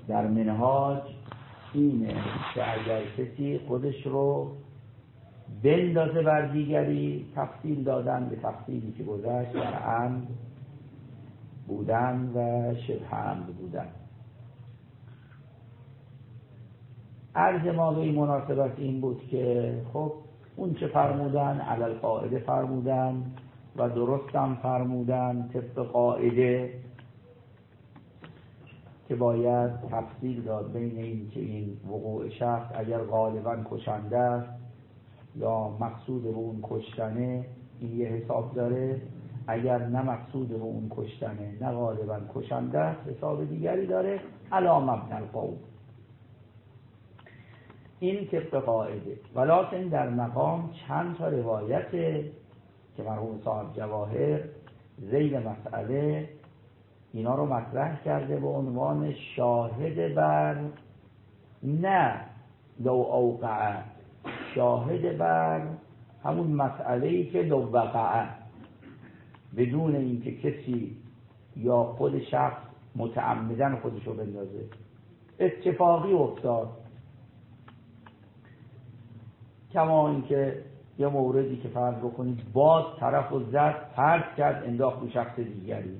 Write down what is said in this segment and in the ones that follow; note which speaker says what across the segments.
Speaker 1: در منهاج اینه که اگر کسی خودش رو بندازه بر دیگری، تفصیل دادن به تفصیلی که گذشت در عمد بودن و شبه عمد بودن. عرض ما به این مناسبت این بود که خب اون چه فرمودن علل قاعده فرمودن و درستم فرمودن طبق قاعده که باید تفصیل داد بین این که این وقوع شخص اگر غالبا کشنده است یا مقصود به اون کشتنه این یه حساب داره، اگر نه مقصود به اون کشتنه نه غالبا کشنده است حساب دیگری داره. علی مبنی القول، این طبق قاعده. ولکن در مقام چند تا روایته که مرحوم صاحب جواهر ذیل مسئله اینا رو مطرح کرده به عنوان شاهد بر نه لو اوقع، شاهد بر همون مسئله‌ای که لو وقع، بدون اینکه کسی یا خود شخص متعمدن خودشو بندازه، اتفاقی افتاد. کما اینکه یه موردی که فرض بکنید باز طرف و زد پرت کرد انداخت رو شخص دیگری،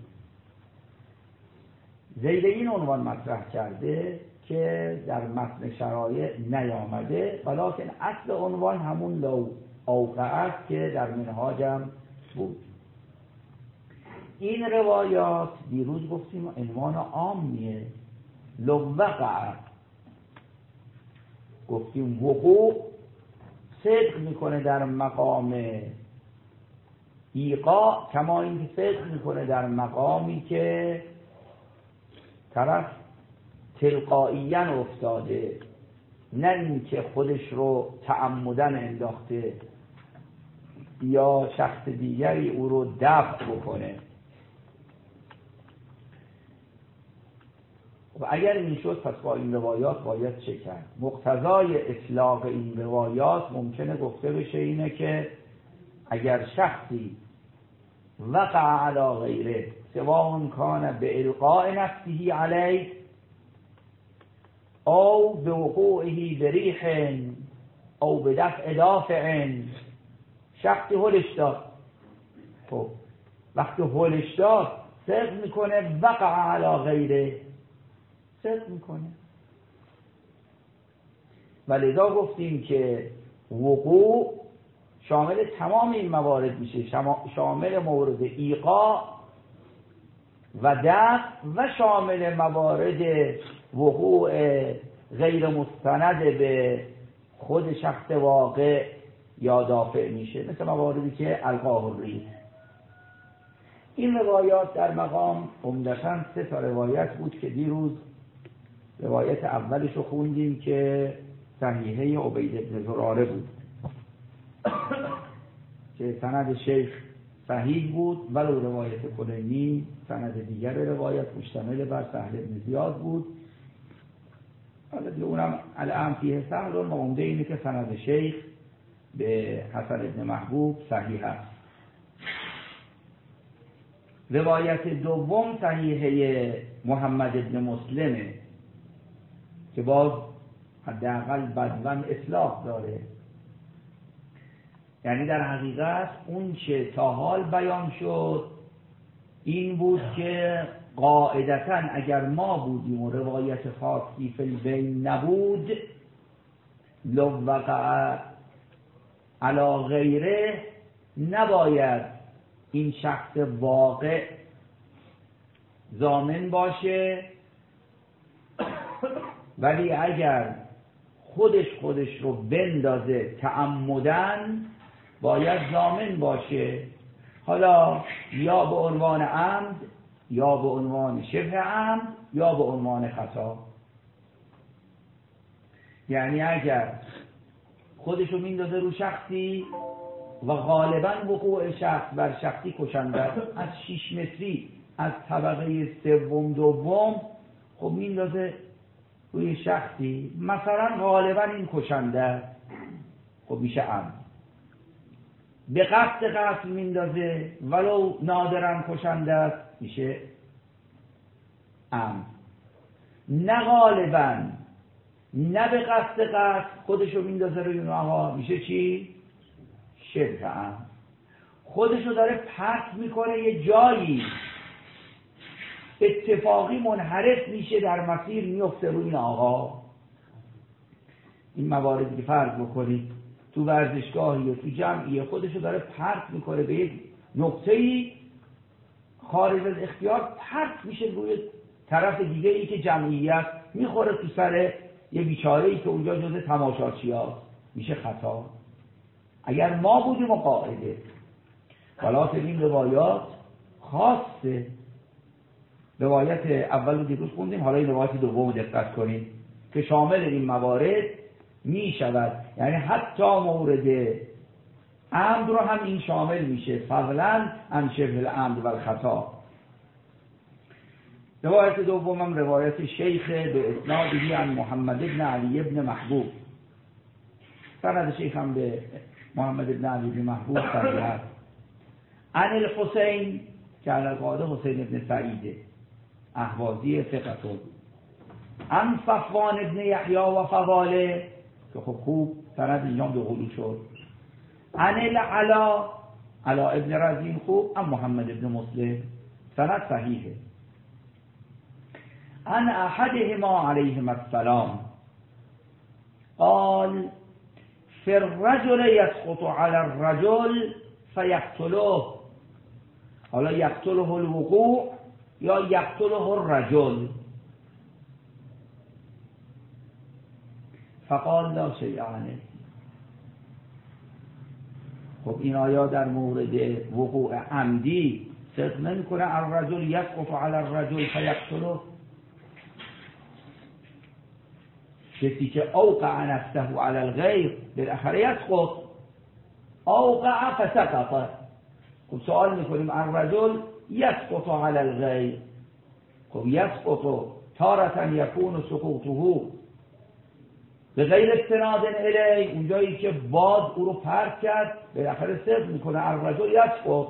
Speaker 1: ذیل این عنوان مطرح کرده که در متن شرایع نیامده، ولکن اصل عنوان همون لو اوقع است که در منهاجم بود. این روایات دیروز گفتیم عنوان عامیه، لو وقع گفتیم وقوع صدق میکنه در مقام ایقاع، کما اینکه صدق میکنه در مقامی که طرف تلقائیاً افتاده، نه اینکه خودش رو تعمدن انداخته یا شخص دیگری او رو دفع بکنه. و اگر این شد پس با این روایات باید چه کرد؟ مقتضای اطلاق این روایات ممکنه گفته بشه اینه که اگر شخصی وقع علی غیره سواء کان به القاء نفسه علیه او به وقوعه بریح او به دفع دافع، شخصی هلش داد، خب وقتی هلش داد صدق میکنه وقع علی غیره، صدق میکنه. ولذا گفتیم که وقوع شامل تمام این موارد میشه، شامل مورد ایقاع و دفع و شامل موارد وقوع غیر مستند به خود شخص واقع یا دافع میشه، مثل مواردی که القاه الریح. این روایات در مقام عمدتاً 3 تا روایت بود که دیروز روایت اولش رو خوندیم که صحیحه عبید بن زراره بود که سند شیخ صحیح بود، ولو روایت کلینی سند دیگر روایت مشتمل بر سهل بن زیاد بود. البته اونم الان فیه سهل و عمده اینه که سند شیخ به حسن بن محبوب صحیح است. روایت دوم صحیحه محمد بن مسلمه که باز حداقل بدون اطلاق داره، یعنی در حقیقت اون چه تا حال بیان شد این بود که قاعدتاً اگر ما بودیم و روایت خاصی فی البین نبود، لو وقع علی غیره نباید این شخص واقع ضامن باشه، ولی اگر خودش رو بندازه تعمدن باید ضامن باشه، حالا یا به عنوان عمد یا به عنوان شبه عمد یا به عنوان خطا. یعنی اگر خودش رو میندازه رو شخصی و غالبا وقوع شخص بر شخصی کشنده از 6 متری از طبقه 3 خب میندازه روی شخصی، مثلا غالبا این کشنده، خب میشه عمد. به قصد قتل میندازه ولو نادرا کشنده است، میشه عمد. نه غالبا نه به قصد خودشو میندازه روی اون آقا، میشه چی؟ شبه عمد. خودشو داره پرت میکنه یه جایی، اتفاقی منحرف میشه، در مسیر میفته روی این آقا. این مواردی که فرض بکنید تو ورزشگاهی و تو جمعی خودشو داره پرت میکنه به یک نقطه‌ای، خارج از اختیار پرت میشه روی طرف دیگه ای که جمعیت، میخوره تو سر یه بیچاره‌ای که اونجا جزء تماشاچیاست، میشه خطا. اگر ما بودیم و قاعده ولی این روایات خاصه، روایت اول رو دیروز خوندیم، حالا این روایت دوم دقت کنیم که شامل این موارد می شود، یعنی حتی مورد عمد رو هم این شامل میشه، فضلا عن شبه العمد و الخطا. روایت دوم هم روایت شیخ به اسنادی عن محمد بن علی بن محبوب، سند شیخ هم به محمد بن علی بن محبوب صحیح. عن الحسین که القاده حسین بن سعیده اهوازی ثقتون، عن صفوان بن یحیی و فضاله که خب خوب سند اینجا دو قلو شد. عن العلا ابن رزین خوب، عن محمد بن مسلم سند صحیحه. عن احدهما علیهما السلام قال فی الرجل یسقط علی الرجل فیقتله، حالا یقتله الوقوع یا یقتله الرجل، فقال لا شیء عنه. خب این آیا در مورد وقوع عمدی صدق نمی‌کنه الرجل یسقط علی الرجل فیقتله؟ کسی که اوقع نفسه علی الغیر بالاخره یسقط، اوقع فسقط. خب سوال میکنیم الرجل یسقط علی الغیر، خب یسقط تارة یکون سقوطه به غیر استناد الیه، اونجایی که باد او رو پرت کرد بالاخره صدق میکنه الرجل یسقط.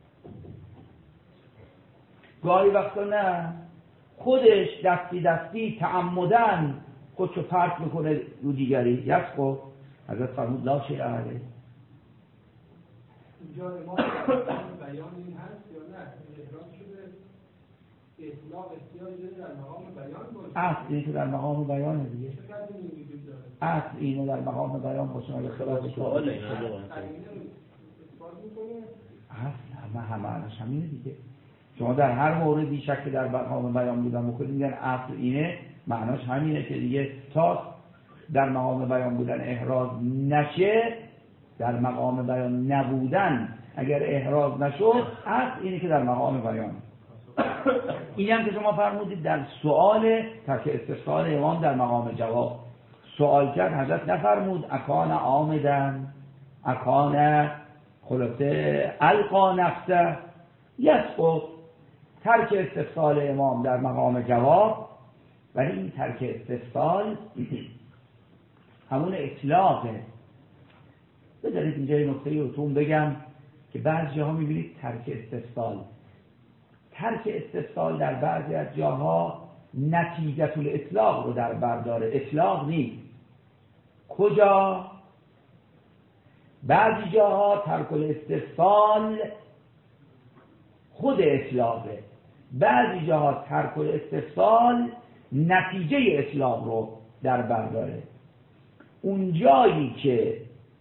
Speaker 1: گاهی وقتا نه، خودش دستی تعمدن خودشو پرت میکنه رو دیگری، یسقط. حضرت فرمود لا شیء علیه.
Speaker 2: اینجا امام بیان این هست یا نه؟ احرام شده اطلاق احتیاج در مقام بیان باشه؟
Speaker 1: اصل اینه که در مقام بیان دیگه، اصل اینه در مقام بیان باشه. اگه خلاف سوال اینه اصل همه همینه دیگه. شما در هر موردی شک در مقام بیان بودن بکنید میگن اصل اینه، معناش همینه که دیگه تا در مقام بیان بودن احراز نشه، در مقام بیان نبودن اگر احراز نشد اصل اینه که در مقام بیان. این هم که شما فرمودید در سؤال ترک استفسار امام در مقام جواب سؤال کرد، حضرت نفرمود اکان عامدن اکان خلاصه القا نفسه یسقط. ترک استفسار امام در مقام جواب، ولی این ترک استفسار همون اطلاقه. بذارید اینجا یه نکته روتون بگم که بعضی جاها میبینید ترک استفسار در بعضی از جاها نتیجه الاطلاق رو در بر داره، اطلاق نیست. کجا؟ بعضی جاها ترک الاستفسار خود اطلاقه، بعضی جاها ترک الاستفسار نتیجه اطلاق رو در بر داره. اون جایی که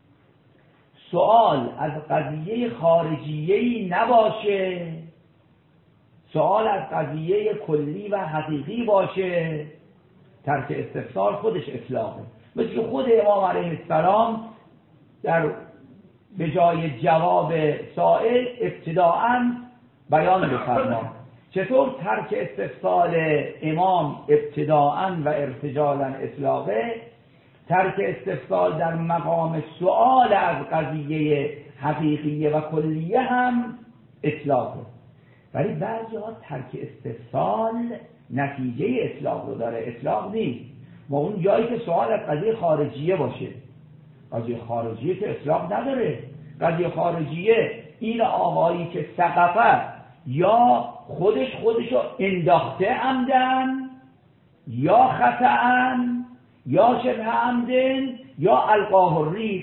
Speaker 1: سوال از قضیه خارجیه‌ای نباشه، سوال از قضیه کلی و حقیقی باشه، ترک استفسار خودش اطلاقه. مثل که خود امام علیه السلام در به جای جواب سائل ابتداءً بیان بفرما. چطور ترک استفسار امام ابتداءً و ارتجالاً اطلاقه، ترک استفسار در مقام سؤال از قضیه حقیقیه و کلیه هم اطلاقه. ولی بعضی ها ترک استفسار نتیجه اطلاق رو داره، اطلاق نیست. ما اون جایی که سؤال از قضیه خارجیه باشه، قضیه خارجیه که اطلاق نداره. قضیه خارجیه این آقایی که سقفه یا خودشو انداخته عمدن یا خطأ یا شبه عمدن یا القاه الریح.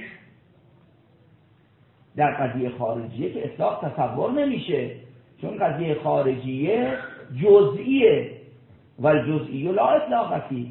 Speaker 1: در قضیه خارجیه که اطلاق تصور نمیشه، چون قضیه خارجیه جزئیه و الجزئی لا اطلاق فیه.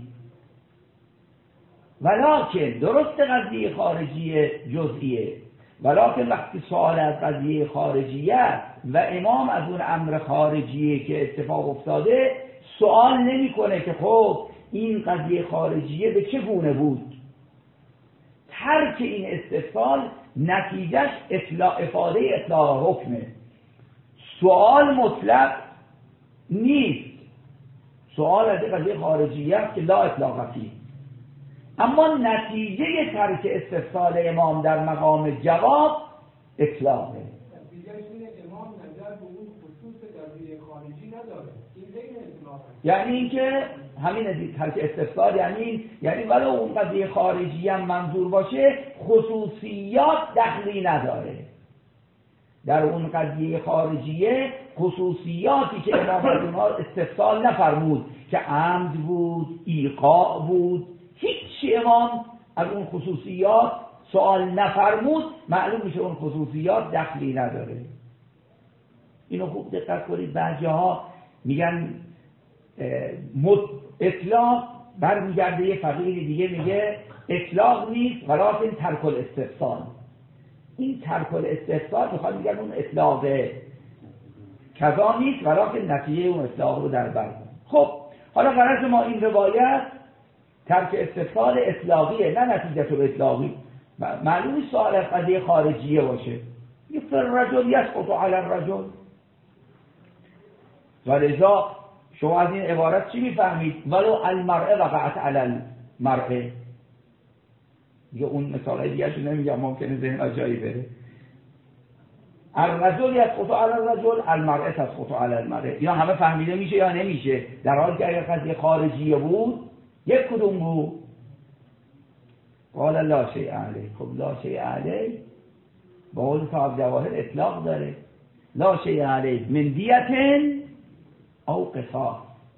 Speaker 1: ولکن درست قضیه خارجیه جزئیه، ولکن وقتی سوال از قضیه خارجیه و امام از اون امر خارجیه که اتفاق افتاده سوال نمیکنه که خب این قضیه خارجیه به چه گونه بود. ترک این استفسار نتیجهش افاده اطلاق حکمه. سوال مطلق نیست، سوال از قضیه خارجیه است که لا اطلاق فیه. اما نتیجه ترک استفسار امام در مقام جواب اطلاقه.
Speaker 2: نتیجهش اینه امام نظر به اون خصوص قضیه خارجی نداره، این بین اطلاقه.
Speaker 1: یعنی اینکه همین ترک استفسار یعنی ولو اون قضیه خارجی هم منظور باشه خصوصیات دخلی نداره. در اون قضیه خارجیه خصوصیاتی که امام از اونها استفسار نفرمود که عمد بود، ایقاع بود، هیچ امام از اون خصوصیات سوال نفرمود، معلوم میشه اون خصوصیات دخلی نداره. اینو خوب دقت کنید. بعضی‌ها میگن اطلاق برمیگرده، یه فقیر دیگه میگه اطلاق نیست ولکن ترک الاستفسار. این ترک الاستفسار میخواد میگن اون اطلاقه کذا نیست ولکن نتیجه اون اطلاق رو در بر. خب حالا غرض ما این روایت ترک استفسار اطلاقیه نه نتیجه تو اطلاقی. معلومی سوال از قضیه خارجیه باشه، یه فررجل یسقط علی الرجل. ولذا شما از این عبارت چی میفهمید؟ ولو المرء وقعت علی المرء. دیگه اون مثالای دیگه شو نمیگم، ممکنه ذهن جایی بره. الرجل یسقط علی الرجل، المرء تسقط علی المرء. اینا همه فهمیده میشه یا نمیشه؟ در حالی که اگر قضیه خارجیه بود یک کدوم بود؟ قال لا شیء علیه. خب لا شیء علیه با قول صاحب جواهر اطلاق داره. لا شیء علیه من دیت او قصاص.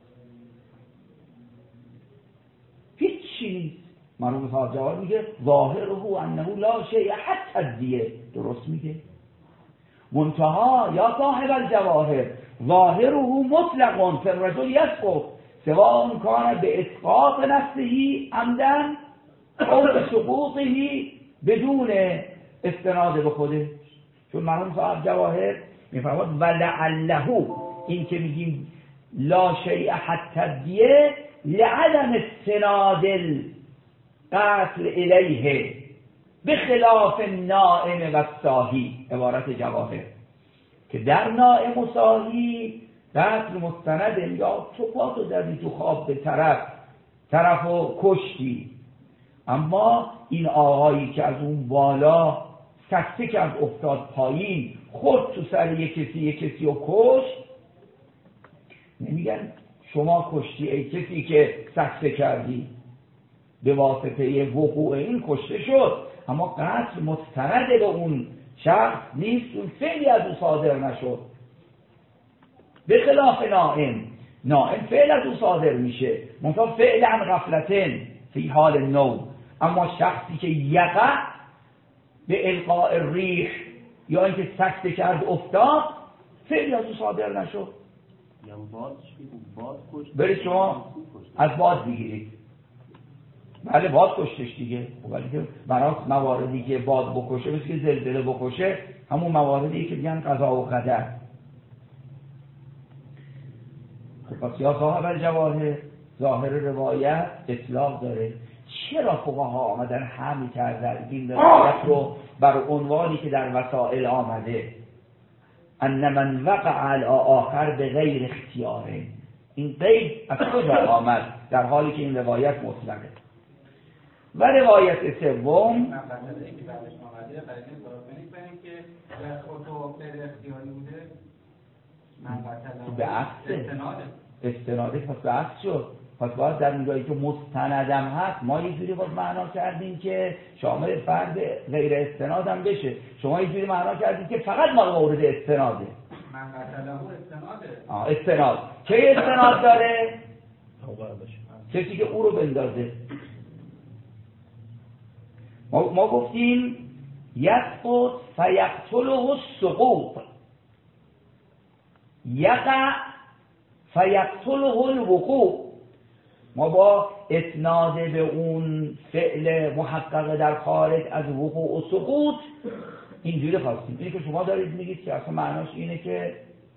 Speaker 1: هیچ چیز. مرحوم صاحب جواهر میگه ظاهره انه لا شیء حتی الدیه. درست میگه. منتها یا صاحب الجواهر ظاهره مطلق فالرجل یسقط سواء کان به اسقاط نفسه عمدا او به سقوطه بدون استناد به خوده. چون مرحوم صاحب جواهر میفرماد ولعله، این که میگیم لا شیء حتی الدیه لعدم استناد القتل الیه بخلاف النائم و الصاحی. عبارت جواهر که در نائم و صاحی قتل مستند، یا تو پاتو دادی تو خواب به طرفو کشتی، اما این آقایی که از اون بالا سکته کرد افتاد پایین خود تو سر یک کسی رو کشت، نمیگن شما کشتی ای کسی که سکته کردی، به واسطه وقوع این کشته شد، اما قتل مستند به اون شخص نیست، اون فعلی از او صادر نشد. به خلاف نائم فعل از او صادر میشه، منتها فعل عن غفلتن فی حال نوم. اما شخصی که یقع به القاء الریح یا اینکه سکته کرد افتاد، فعلی از او صادر نشد. برید شما از باد بگیرید. بله باد کشتش دیگه، ولی که برای مواردی که باد بکشه مثل که زلزله بکشه، همون مواردی که میگن قضا و قدر. پس یا صاحب الجواهر ظاهر روایت اطلاق داره. چرا فقها آمدن حمل کردن این روایت رو بر عنوانی که در وسائل آمده ان من وقع علی آخر به غیر اختیاره؟ این قید از کجا آمد در حالی که این روایت مطلقه؟ و روایت سوم
Speaker 2: من قضیه که بعدش آمده برای این ضرورت کنیم که خودتو غیر اختیاری بوده، من قضیه
Speaker 1: به استناده پس به عکس شد. پس باید در اینجایی که مستندم هست ما یه جوری باید معنا کردیم که شامل فرد غیر استنادم بشه. شما یه جوری معنا کردیم که فقط ما مورد استناده.
Speaker 2: من قضیه استناده.
Speaker 1: استناد چه استناد داره؟ کسی که او رو بندازه. ما گفتیم یسقط فیقتله السقوط، یقع فیقتله الوقوع. ما با اسناد به اون فعل محقق در خارج از وقوع و سقوط اینجوری خواستیم. اینی که شما دارید میگید که اصلا معناش اینه که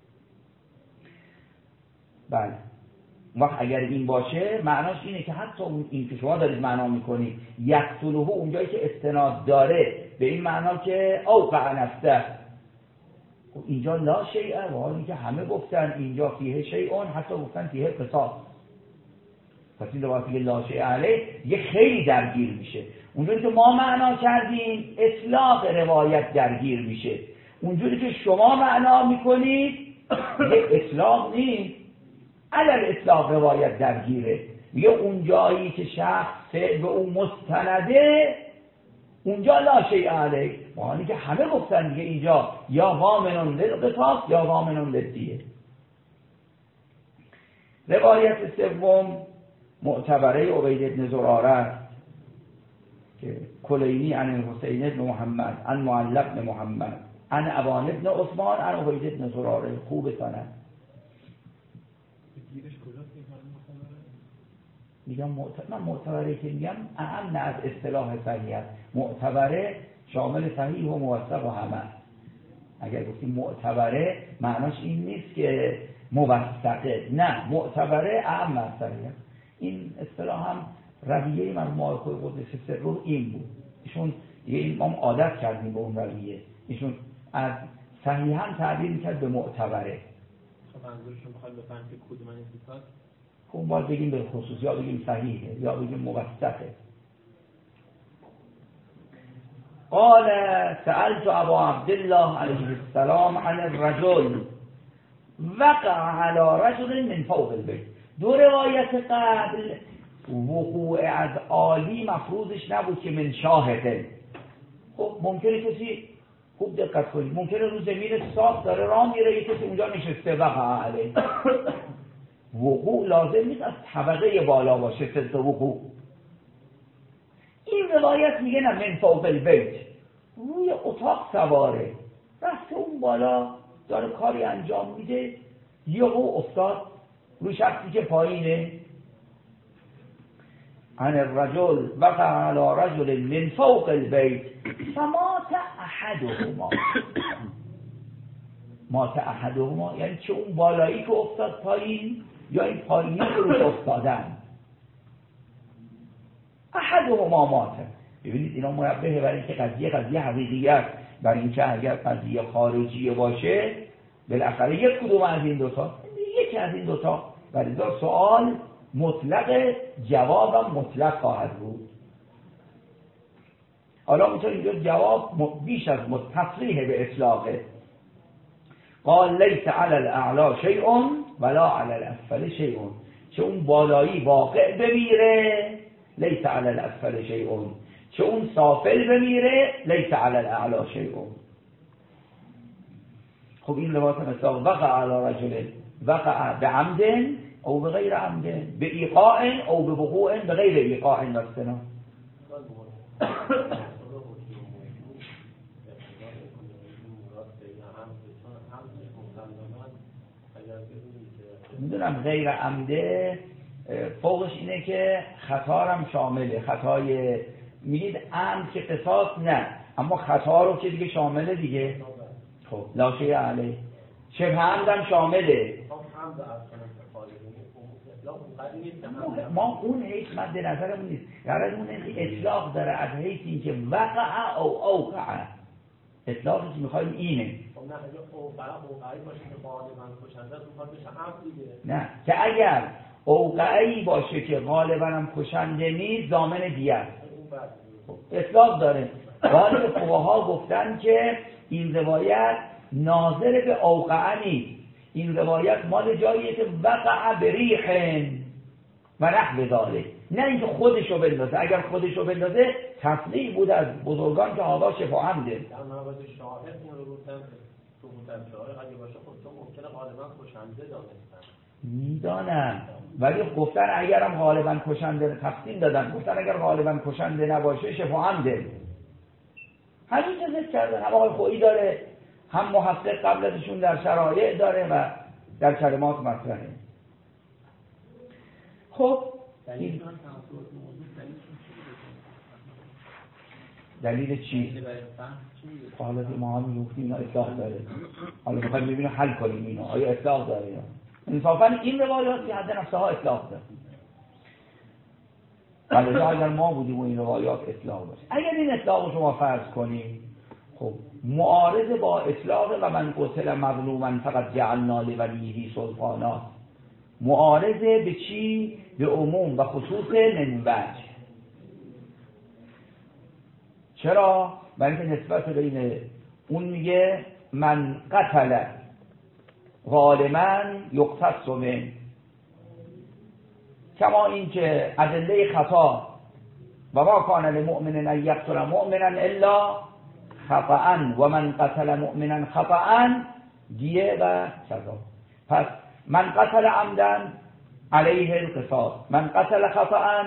Speaker 1: بله وقت اگر این باشه معناش اینه که حتی این که شما دارید معنا میکنید یقتله اونجایی که استناد داره به این معنا که اوقع نفسه، اینجا لا شیء، و حالی که همه گفتن اینجا فیه شیء، حتی گفتن فیه قصاص. پس این وقتی که لا شیء علیه یه خیلی درگیر میشه. اونجوری که ما معنا کردیم اطلاق روایت درگیر میشه، اونجوری که شما معنا میکنید یه اطلاق نیست، علل اطلاق روایت درگیره. میگه اون جایی که شخص به اون مستنده اونجا لا شیء علیه، حالی که همه گفتن دیگه اینجا یا ضامن للقصاص یا ضامن للدیه. روایت سوم معتبره عبید بن زراره که کلینی عن حسین بن محمد عن معل بن محمد عن ابان بن عثمان عن عبید بن زراره. خوب سند. میگم من معتبره که میگم اهم از اصطلاح صحیح است. معتبره شامل صحیح و موثق و همه. اگر گفتیم معتبره معناش این نیست که موثقه، نه، معتبره اهم از صحیح. این اصطلاح هم رویه مرحوم خود قدس سره این بود. ایشون دیگه ما عادت کردیم به اون رویه. ایشون از صحیح هم تعبیر میکرد به معتبره.
Speaker 3: خب منظورشون میخواد بفهمن که کدوم این صفات؟
Speaker 1: خب باید بگیم به خصوص، یا بگیم صحیحه یا بگیم موثقه. قال سألت ابا عبدالله علیه السلام عن الرجل وقع على رجل من فوق البيت. دو روایت قبل وقوع از عالی مفروضش نبود که من شاهده. خب ممکنه کسی، خوب دقت کنید، ممکنه رو زمین صاف داره راه میره یه کسی اونجا نشسته وقع علیه. وقوع لازم نیست از طبقه بالا باشه صدق وقوع. این روایت میگه نه من فوق البیت، روی اتاق سواره رفته اون بالا داره کاری انجام میده یهو افتاد روی شخصی که پایینه. عن الرجل وقع على رجل من فوق البيت فمات احدهما. مات احدهما یعنی چه اون بالایی که افتاد پایین یا این پایینی که روش افتادن. احدهما مات. ببینید اینا منبهه برای اینکه قضیه حقیقی است، برای اینکه اگر قضیه خارجی باشه بالاخره یک کدوم از این دوتا، یکی از این دوتا، ولی سوال مطلق، جوابم مطلق خواهد بود. حالا میتونه اینجا جواب بیش از تصریح به اطلاقه. قال لیس علی الاعلا شیء ولا علی الاسفل شیء. چه اون بالایی واقع بمیره لیس علی الاسفل شیء، چه اون سافل بمیره لیس علی الاعلا شیء. خب این روایت مثلا وقع علی رجل وقع بعمد او بغیر عمد، به ایقاع او به وقوع بغیر ایقاع نستنا. میدونم غیر عمده فوقش اینه که خطا هم شامله، خطای میگید عمد که قصاص نه، اما خطا رو که دیگه شامله دیگه. خب لا شیء علیه. شبه عمد هم شامله. ما اون حیث مد نظرمون نیست، غرضمون اطلاق داره از حیث این که وقع او اوقع. اطلاقی که میخوایم اینه.
Speaker 3: خب نه اگه اوقعی باشه که غالبا کشنده است میخواد بشه عمد دیگه.
Speaker 1: نه که اگر اوقعی باشه که غالبا هم کشنده نیست ضامن دیه است. اطلاق داره. ولی فقها گفتن که این روایت ناظر به اوقع نیست، این روایت مال جاییه که وقع بریحن و نحو ذالک، نه اینکه خودشو بندازه. اگر خودشو بندازه تصریح بود از بزرگان که هوا شفا عمده.
Speaker 3: در مورد شاهد این رو گفتن تو بودن شاهد اگه باشه خب تو ممکنه غالبا کشنده دانستن.
Speaker 1: میدانم، ولی گفتن اگرم غالبا کشنده تقسیم دادن، گفتن اگر غالبا کشنده نباشه شفا عمده. همین ذکر کردن، هم آقای خویی داره، هم محقق قبل ازشون در شرایع داره و در کلمات مطرحه. خب دلیل چی؟ حالا ما هم گفتیم اینا اطلاق داره، حالا میخوایم ببینیم حل کنیم اینا آیا اطلاق داره اینا. انصافا این روایات که حد نفسها اطلاق داره، ولی اگر ما بودیم و این روایات اطلاق داره، اگر این اطلاق شما فرض کنیم، خب معارض با اطلاق و من قتل مظلوما فقط جعلنا لولیه سلطانا، معارضه به چی؟ به عموم و خصوص من وجه. چرا؟ برای اینکه نسبت بین اون میگه من قتل ظالما یقتص من، کما اینکه ادله خطا و ما کان لمؤمن ان یقتل مؤمنا الا خطأ و من قتل مؤمنا خطأ دیه و سزا. پس من قتل عمدا علیه القصاص، من قتل خطأ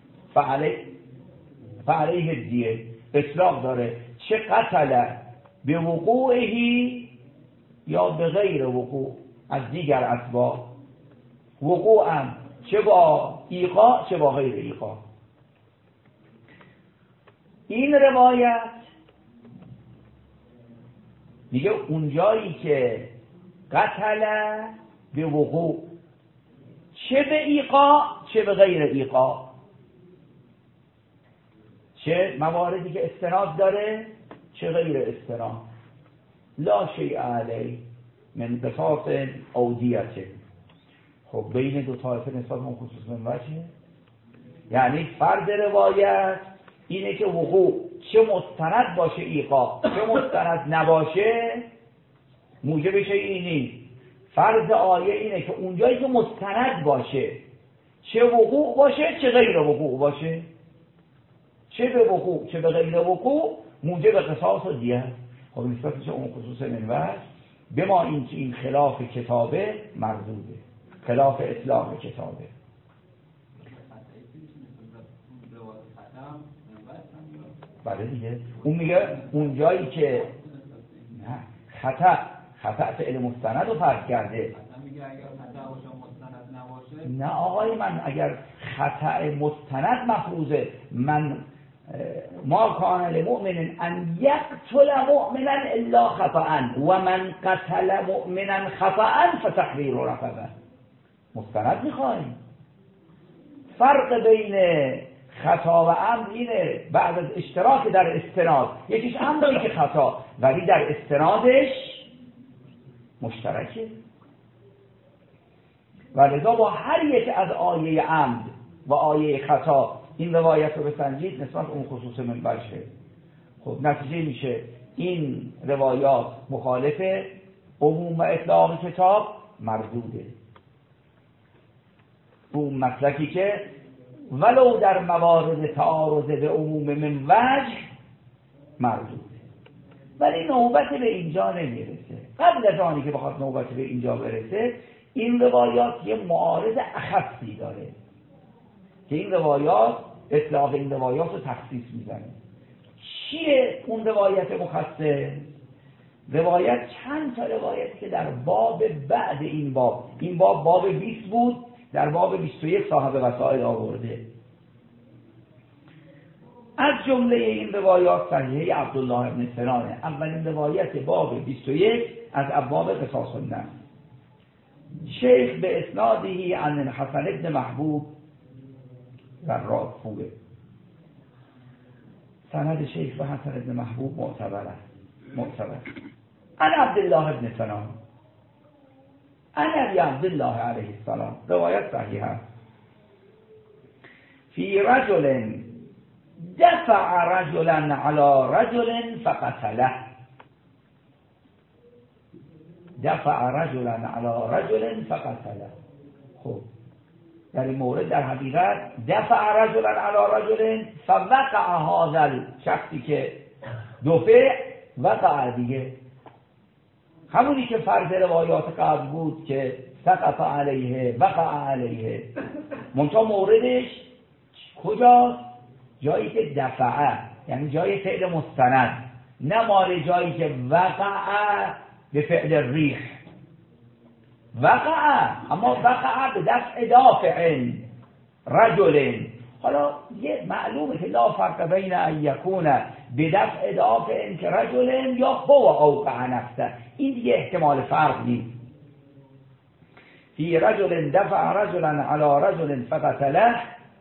Speaker 1: فعلیه الدیه. اطلاق داره، چه قتل به وقوعهی یا به غیر وقوع از دیگر اسباب، وقوعم چه با ایقاع چه با غیر ایقاع. این روایت میگه اونجایی که قتل به وقوع چه به ایقاع چه به غیر ایقاع، چه مواردی که استناد داره چه غیر استناد، لا شیء علی من قصاص او دیه. خب بین دو طایفه نسبت به خصوص من وجه، یعنی فرض روایت اینه که وقوع چه مستند باشه ایقاع چه مستند نباشه موجب شیء اینی. فرض آیه اینه که اونجایی که مستند باشه چه وقوع باشه چه غیر وقوع باشه، چه به وقوع چه به غیر وقوع موجب قصاص و دیه. خب نسبتش اون خصوص من وجه به ما این خلاف کتابه مردوده، خلاف اطلاق کتابه. بله دیگه، اون میگه اونجایی که نه خطأ فعل مستند رو فرض کرده. نه آقای من، اگر خطأ مستند مفروضه، من ما کان لمؤمن ان یقتل مؤمنا الا خطأ و من قتل مؤمنا خطأ فتحریر رقبه. مستند میخوایم. فرق بین خطا و عمد اینه، بعد از اشتراک در استناد، یکیش عمدی که خطا ولی در استنادش مشترکه، و لذا با هر یک از آیه عمد و آیه خطا این روایت رو بسنجید نسبت اون خصوص من وجهه. خب نتیجه میشه این روایات مخالف عموم و اطلاق کتاب مردوده. اون مسلکی که ولو در موارد تعارض به عموم من وجه مردوده، ولی نوبت به اینجا نمیرسه. قبل از آنی که بخواد نوبت به اینجا برسه، این روایات یه معارض اخصی داره که این روایات اطلاق این روایات رو تخصیص میزنه. چیه اون روایت مخصص؟ روایت چند تا روایت که در باب بعد این باب 20 بود، در باب 21 صاحب وسائل آورده. از جمله این روایات صحیحه عبدالله بن سنانه. اولین روایت باب 21 از ابواب قصاص النفس. شیخ به اسنادی عن الحسن بن محبوب در رافوه. سند شیخ به حسن بن محبوب معتبر. عن عبدالله بن سنان عن ابی عبدالله علیه السلام. روایت صحیحه. فی رجل دفع رجلا علی رجل فقتله. دفع رجلا علی رجل فقتله. خب در این مورد در حقیقت دفع رجلا علی رجل فوقع هذا شخصی که دفع وقع دیگه، همونی که فرض روایات قبل بود که سقط علیه وقع علیه. منتها موردش کجاست؟ جایی که دفعه، یعنی جای فعل مستند، نه مال جایی که وقع به فعل ریخ. وقع، اما وقع به دفع دافع رجل. حالا یه معلومه که لا فرق بین ان یکون به دفع دافع که رجل یا هو اوقع نفسه، این دیگه احتمال فرق نیست. فی رجل دفع رجلا علی رجل فقتله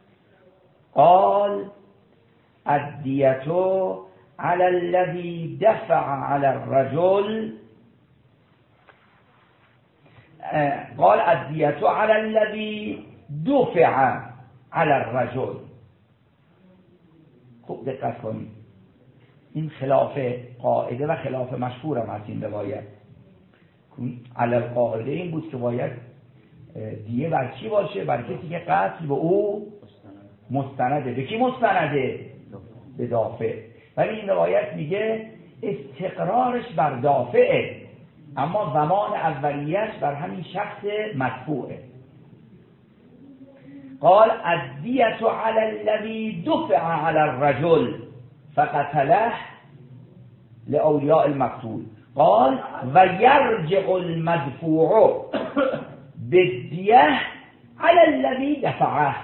Speaker 1: قال الدیة علی الذی دفع علی الرجل قال الدیة علی الذی دفع علی الرجل. خوب دقت کنید، این خلاف قاعده و خلاف مشهور هم هست این روایت. علی القاعده این بود که باید دیه بر چی باشه؟ بر کسی که قتل به او مستنده. به کی مستنده؟ به دافع. ولی این روایت میگه استقرارش بر دافعه، اما زمان اولیش بر همین شخص مدفوعه. قال الدیة علی الذی دفع علی الرجل فقتله لأولیاء المقتول. قال و یرجع المدفوع بالدیة علی الذی دفعه.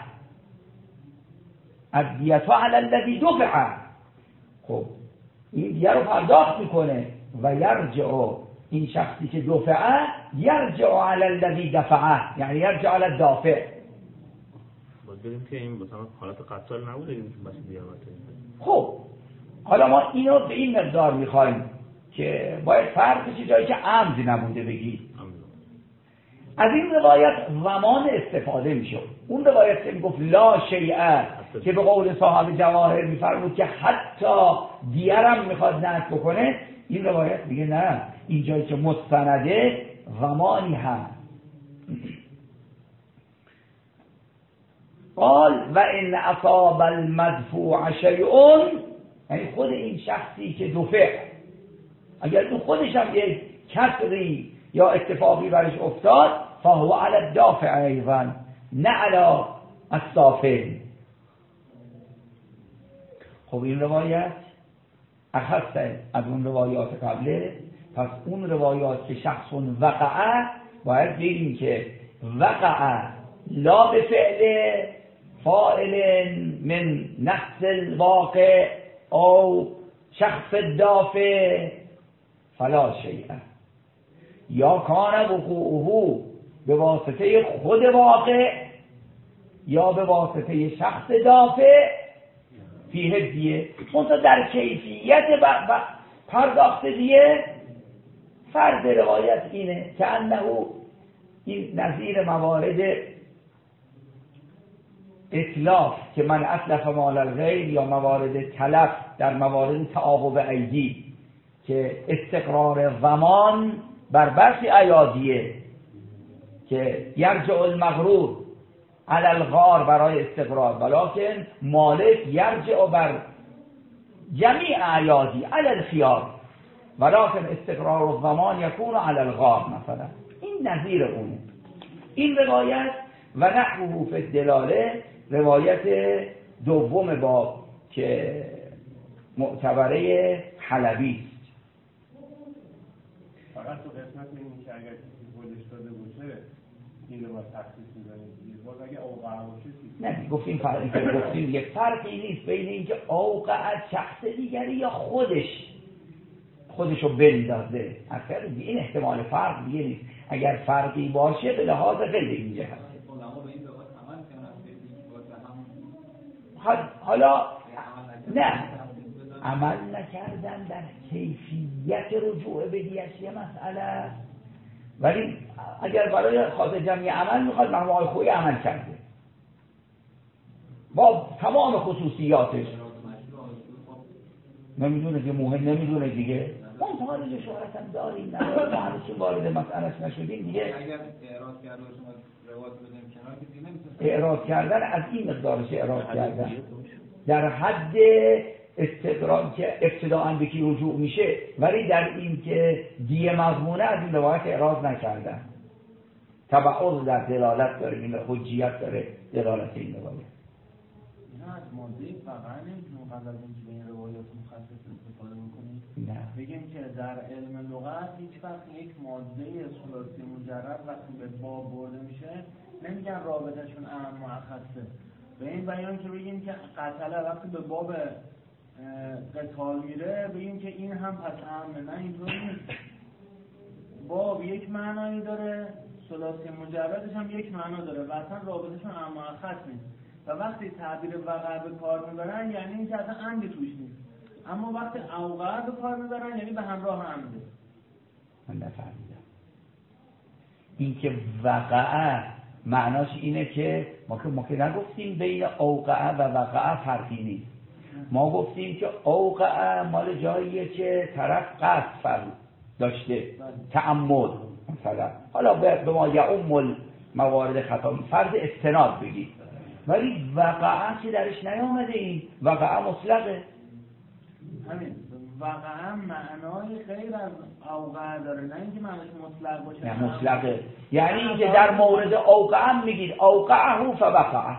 Speaker 1: الدیة علی الذی دفعه. خب این دیه رو پرداخت میکنه و یرجع، این شخصی که دفعه، یرجع علی الذی دفعه، یعنی یرجع علی الدافع.
Speaker 4: باید بریم که این مثلا حالت قتل نبوده این باشه دیامته.
Speaker 1: خب حالا ما اینو به این مقدار میخوایم که باید فرق بشه جایی که عمدی نبوده بگی. از این روایت زمان استفاده میشد. اون روایت که میگفت لا شیئه که به قول صاحب جواهر میفرمود که حتی دیگرم میخواد نقد بکنه، این روایت میگه نه، این جایی که مستنده زمانی هست. قال و ان اصاب المدفوع شیء، یعنی خود این شخصی که دفع، اگر تو خودش هم یک کسری یا اتفاقی برش افتاد، فهو علی الدافع ایضا نه علی الصافع. خب این روایت اخصه از اون روایات قبله. پس اون روایات که شخص وقعه باید بگیم که وقعه لا به فعل فاعل من نفس الواقع او شخص دافع فلا شیئه، یا کان وقوعه به واسطه خود واقع یا به واسطه شخص دافع فیه دیه. منتها در کیفیت پرداخت دیه فرض روایت اینه که انه این نظیر موارد اتلاف که من اتلف مال الغیر یا موارد تلف در موارد تعاقب ایدی که استقرار زمان بر برخی ایادیه که یرجع المغرور علی الغار برای استقرار، ولکن مالک یرجع بر جمیع ایادی علی الخیار، ولکن استقرار الزمان یکون علی الغار مثلا. این نظیر اونه. این روایت و نحوه فی الدلاله روایت دوم باب که معتبره حلبی است.
Speaker 2: فقط تو قسمت این که اگر کسی خودش داده باشه این رو باید تخصیص می‌دانید. باز اگه اوقع باشه
Speaker 1: نه گفتیم فرقی که گفتیم یک فرقی نیست بین اینکه اوقع شخص دیگری یا خودشو بندازه. اصلا این احتمال فرق دیگه نیست. اگر فرقی باشه به لحاظ خیلی اینجا هست. حالا نه عمل نکردن در کیفیت رجوع به دیش یه مسئله، ولی اگر برای خاطر جمعی عمل میخواد مرحوم آقای خویی عمل کرده با تمام خصوصیاتش، نمیدونه که مهم نمیدونه دیگه اون تاریخ شهرت هم داریم نداریم ما هنوز وارد مسئلهش نشدیم دیگه.
Speaker 5: اگر اعراض کرده شما روایت بدیم کنار که دیگه نمیتونه
Speaker 1: اعراض کردن از این مقدارش اعراض کردن در حد استقرار که ابتداءً به کی رجوع میشه، ولی در این که دیه مضمونه از این روایت اعراض نکردن. تبعض در دلالت داره، این حجیت داره دلالت این روایت.
Speaker 6: اینا از ماده فقط نمیتونیم قبل از اینکه به این روایات مخصص استفاده بکنیم.
Speaker 1: نه
Speaker 6: بگیم که در علم لغت هیچ وقت یک ماده ثلاثی مجرد وقتی به باب برده میشه نمیگن رابطشون اهم و اخصه. به این بیان که بگیم که قتله وقتی به باب قتال میره بگیم که این هم پس اهمه. نه اینطور نیست. باب یک معنایی داره، ثلاثی مجردش هم یک معنا داره و اصلا رابطشون اهم و اخص نیست. و وقتی تعبیر وقع به کار میبرن یعنی این که اصلا عمدی توش نیست، اما وقتی اوقع به کار میبرن یعنی به همراه عمده.
Speaker 1: من نفهمیدم. این که وقع معناش اینه که ما که نگفتیم بین اوقع و وقع فرقی نیست. ما گفتیم که اوقع مال جاییه که طرف قصد داشته، تعمد مثلا، حالا به ما یعم موارد خطا فرض استناد بگید، ولی وقع که درش نیامده این وقع مطلقه.
Speaker 6: همین وقع معنای غیر از اوقع داره، نه اینکه معناش مطلق باشه.
Speaker 1: نه مطلقه، یعنی اینکه در مورد اوقع هم میگید اوقعه فوقع،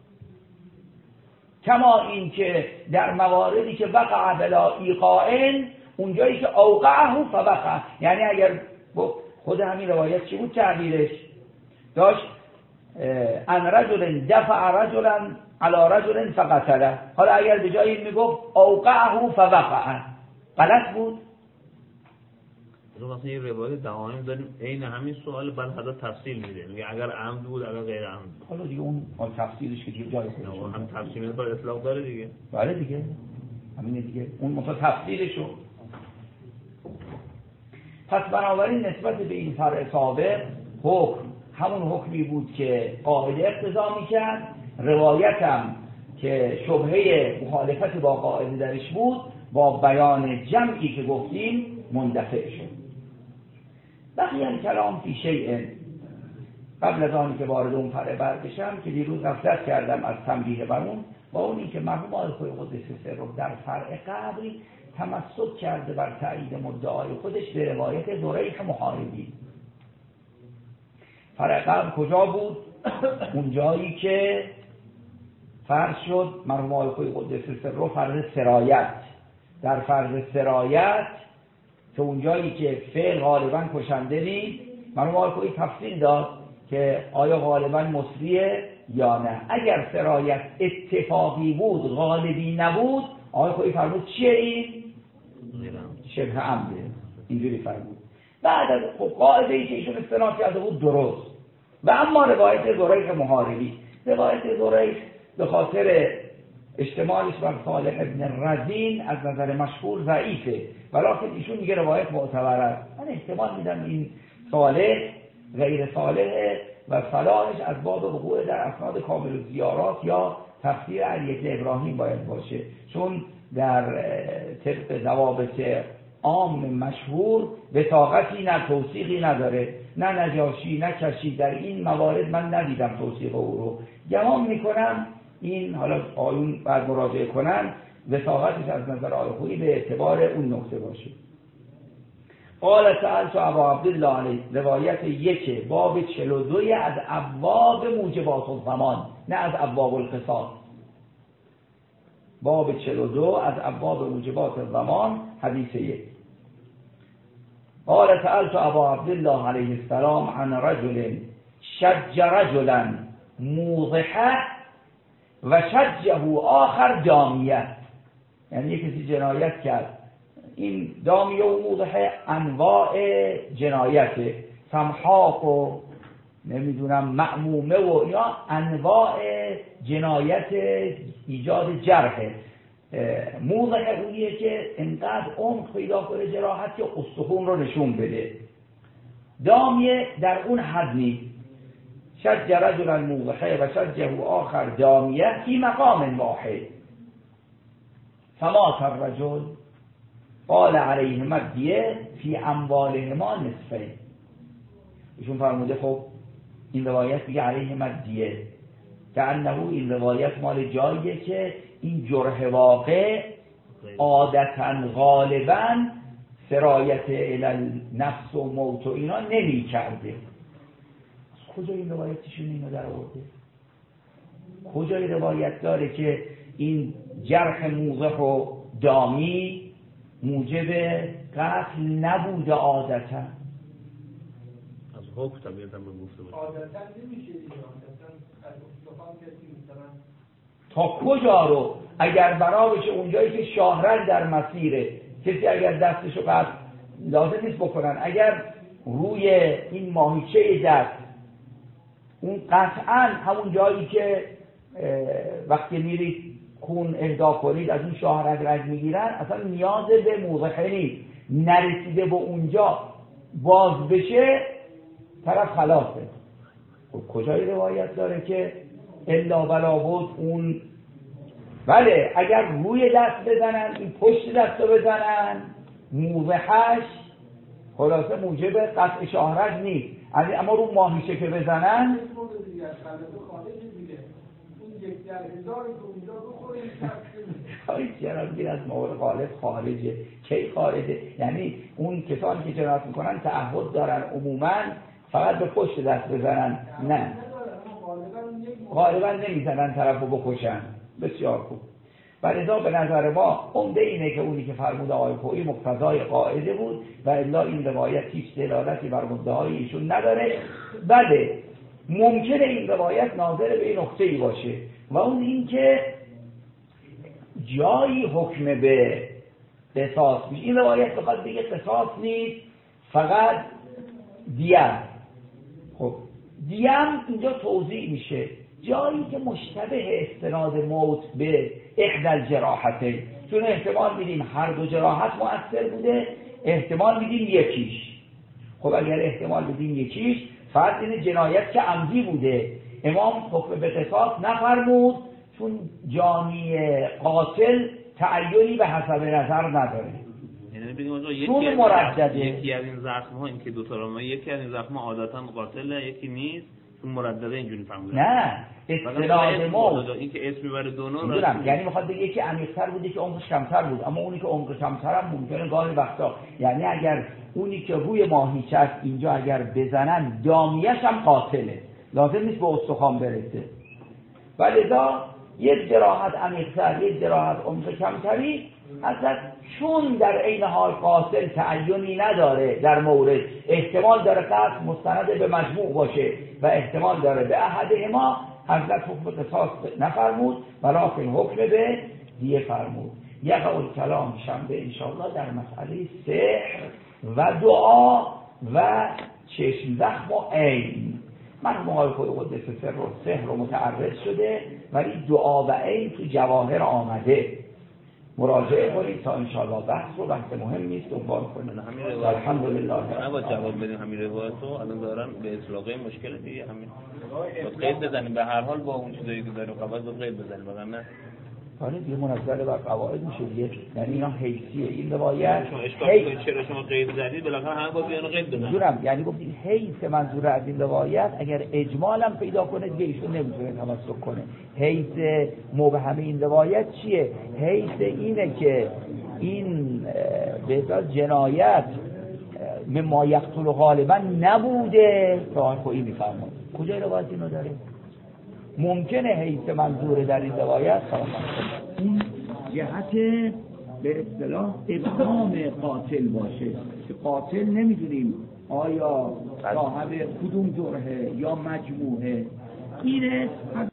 Speaker 1: کما این که در مواردی که وقع بلا ایقاعن اونجایی که اوقعه فوقع، یعنی اگر خود همین روایت چی بود تعبیرش داشت؟ ان رجل دفع رجلا علی رجل فقتله. حالا اگر به جای این میگفت اوقعه فوقع غلط بود؟
Speaker 4: مثلا یه روایت دعایم داریم عین همین سوال بعد حدا تفصیل میده، میگه اگر عمد بود اگر غیر عمد بود.
Speaker 1: حالا دیگه اون تفصیلش که دیگه جای خودش
Speaker 4: هم تفصیل میده بر اطلاق داره دیگه.
Speaker 1: بله دیگه همینه دیگه، اون مثلا تفصیلشو. پس بنابراین نسبت به این فرع سابق حکم همون حکمی بود که قاعده اقتضا میکرد، روایتم که شبهه مخالفت با قاعده درش بود با بیان جمعی که گفتیم مندفع شد. بقیه کلام فی شیء، قبل از آنی که وارد اون فرع برکشم که دیروز غفلت کردم از تنبیه بر اون، با اونی که مرحوم آقای قدس سر رو در فرع قبلی تمسک کرده بر تایید مدعای خودش به روایت زریح محاربی. فرع قبل کجا بود؟ اون جایی که فرض شد مرحوم آقای قدس سر رو فرض سرایت، در فرض سرایت که اون جایی که فعل غالبا کشنده نیست، مرحوم آقای تفصیل داد که آیا غالبا مصریه یا نه. اگر سرایت اتفاقی بود غالبی نبود، آقای فرمود چیه این؟ شبه عمده، اینجوری فرمود. بعد از قاعده ای که ایشون استناد کرده بود درست. و اما روایت زریح محاربی، روایت زریح به خاطر اشتمالش بر صالح ابن رزین از نظر مشهور ضعیفه، ولیکن ایشون میگه روایت معتبر است. من احتمال میدم این صالح غیر صالح و صلاحش از باب وقوع در اسناد کامل الزیارات یا تفسیر علی ابراهیم باید باشه، چون در طبق ضوابط عام مشهور وثاقتی نه توثیقی نداره، نه نجاشی نه کشی، در این موارد من ندیدم توثیق او رو. گمان میکنم این حالا آیون بعد مراجعه کنن وثاقتش از نظر آیخویی به اعتبار اون نقطه باشه. قال سألت ابا عبدالله علیه، روایت 1 باب 42 از ابواب موجبات الزمان، نه از ابواب القصاص. باب 42 از ابواب موجبات الزمان، حدیث 1. قال سألت ابا عبدالله علیه السلام عن رجل شج رجلا موضحه و شجه آخر دامیه، یعنی یک کسی جنایت کرد، این دامیه و موضحه انواع جنایته، سمحاق و نمیدونم معمومه و اینا انواع جنایت ایجاد جرحه. موضحه اونیه که انقدر عمق پیدا کنه جراحت یا استخون رو نشون بده. دامیه در اون حد نیست. شج رجلا موضحه و شجه آخر دامیه فی مقام واحد فمات الرجل قال علیهما الدیه فی اموالهما نصفین. ایشون فرموده خب این روایت میگه علیهما الدیه، که انه این روایت مال جاییه که این جرح واقع عادتا غالبا سرایت الی نفس و موت و اینا نمی کرده. کجای روایتشون اینو در آورده؟ کجای روایت داره که این جرح موضح و دامی موجب قتل نبوده عادتا؟
Speaker 4: از حکم طبیعتا من گفته باشه
Speaker 2: عادتا نمیشه دیگه، عادتا بخوام کسی مثلا
Speaker 1: تا کجا رو اگر بنا بشه اونجایی که شاهرگ در مسیره کسی اگر دستشو قطع لازم نیست بکنن، اگر روی این ماهیچه دست اون قطعا همون جایی که وقتی میرید خون اهدا کنید از اون شاهرگ رگ میگیرن، اصلا نیاز به موضحه نیست، نرسیده به اونجا باز بشه طرف خلاصه. خب کجای روایت داره که الا بلا بود اون؟ بله اگر روی دست بزنن، این پشت دست رو بزنن، موضحش خلاصه موجب قطع شاهرگ نیست، اما رو ماهیچه که بزنن جنابگیر از موارد غالب خارجه. کی خارجه؟ یعنی اون کسانی که جنایت میکنن تعهد دارن عموما فقط به پشت دست بزنن، نه غالبا نمیزنن طرف رو بکشن. بسیار خوب. ولذا به نظر ما عمده اینه که اونی که فرمود آقای پویی مقتضای قاعده بود و الا این روایت هیچ دلالتی بر مدعای ایشون نداره. بله ممکنه این روایت ناظر به این نقطه‌ای باشه و اون این که جایی حکم به قصاص میشه. این روایت بخواد بگه قصاص نیست فقط دیم. خب دیم اینجا توضیح میشه جایی که مشتبه استناد موت به احدى الجراحتین، چون احتمال میدیم هر دو جراحت مؤثر بوده، احتمال میدیم یکیش. خب اگر احتمال میدیم یکیش فرض این جنایت که عمدی بوده، امام حکم به قصاص نفرمود چون جانی قاتل تعیینی به حسب نظر نداره.
Speaker 4: یعنی بگیم آقا یکی از این زخم ها این که دو تا رو یکی از این زخم ها عادتا قاتله یکی نیست، اون مردده اینجوری فهمیدن.
Speaker 1: نه استناد موت
Speaker 4: این که اسم میبره دونو
Speaker 1: میدونم، یعنی میخواد بگه یکی عمیق‌تر بوده که عمقش کمتر بود، اما اونی که عمقش کمتر هم ممکنه گاهی وقتا، یعنی اگر اونی که روی ماهیچه است اینجا اگر بزنن دامیش هم قاتله، لازم نیست به استخوان برسه. ولذا یک جراحت عمیق‌تر یک جراحت عمق کمتری اصلا چون در عین حال قاتل تعیینی نداره، در مورد احتمال داره قتل مستند به مجموع باشه و احتمال داره به احدهما، حضرت حکم قصاص نفرمود ولکن حکم به دیه فرمود. یقع الکلام شنبه انشاءالله در مسئله سحر و دعا و چشم زخم و عین. مرحوم آقای قدس سر و سحر رو متعرض شده ولی دعا و عین تو جواهر آمده، مراجعه کنید تا انشاءالله بحث رو بحث مهم نیست دنبال کنید. الحمدلله
Speaker 4: نباید جواب بدیم همین روایت رو الان دارن به اطلاقه مشکل دیگه همین قید بزنیم، به هر حال با اون چیزایی که داریم قواعد رو قید بزنیم وگرنه
Speaker 1: حالا دیگه منزل بر قواعد میشه دیگه. یعنی اینا حیثیه این روایت
Speaker 4: شما اشکال کنید چرا شما قید زدید بالاخره هم باید اینو قید بزنید.
Speaker 1: میدونم یعنی گفتید حیث منظور از این روایت اگر اجمال هم پیدا کنه دیگه ایشون نمیتونه تمسک کنه. حیث مبهم این روایت چیه؟ حیث اینه که این به اصطلاح جنایت مما یقتل غالبا نبوده تا خودی میفرماد. کجا روایت اینو داره؟ ممکنه حیث منظور در این روایت این جهت به اصطلاح ابهام قاتل باشه که قاتل نمیدونیم آیا صاحب کدوم جرحه یا مجموعه. اینه